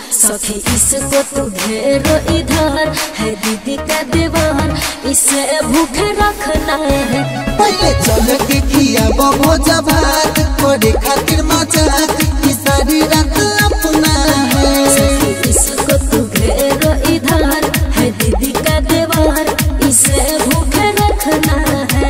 सखी इसको तू घेरो इधर है दीदी का देवर, इसे भूख रखना है। पहले चल के किया भोजा भात करे खातिर मजाक की सारी रात अपना है। सखी इसको तू घेरो इधर है दीदी का देवर, इसे भूख रखना है।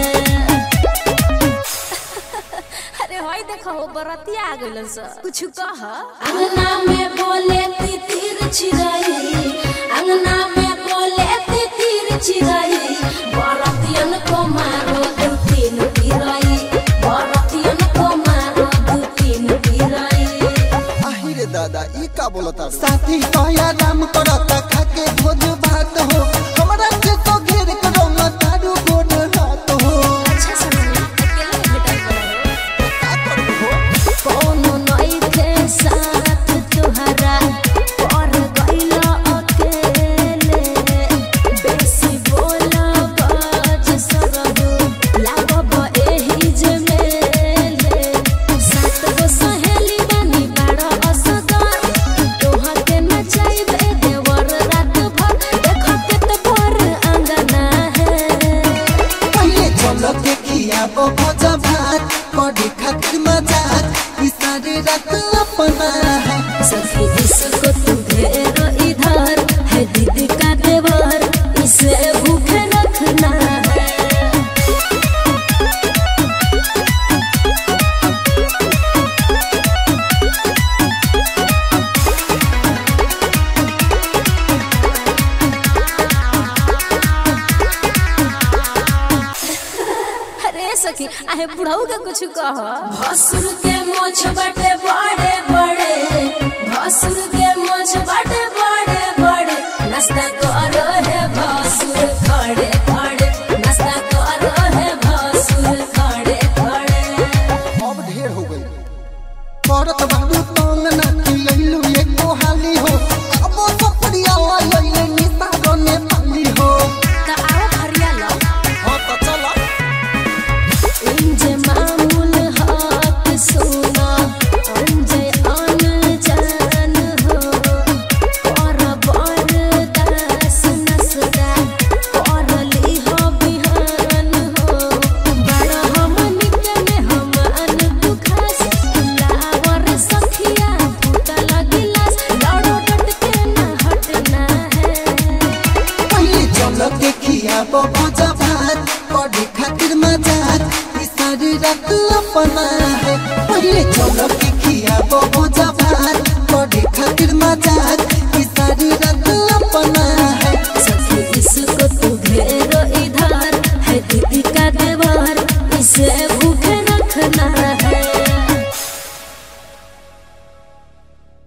अरे भाई देखो बराती आ गइल स कुछ कह। अंगना में बोले तितिर चिराई, अंगना में बोले तितिर चिराई, बरातियन को मारो दो तीन पिराई, बरातियन को मारो दो तीन पिराई। आहिरे दादा ई का बोलता साथी कया नाम करता खाके भोज भात हो, हमरा के तो घेर करो न तारू गोड हाथ हो। अच्छा सुन अकेले बेटा का करू हो कोनो नई के साथ तुहरा पर गइला अकेले, बेसी बोला बाज सरब लागब एही जे मेले। सात गो सहेली बनी बड़ा असगर, तोहर के नचाइबे देवर रात भर, देखते तो भर अंगना है। पहले चल के किया भोजा भात करे खातिर मजाक की सारी रात अपना है। सखी इसको तू घेरो इधर है दीदी का देवर, इसे भूख रखना है। अरे सखी आहे बुढ़ऊ के कुछ कह। भसुर के मोछ बाटे बड़े बड़े, भसुर के मोछ बाटे बड़े बड़े, नाश्ता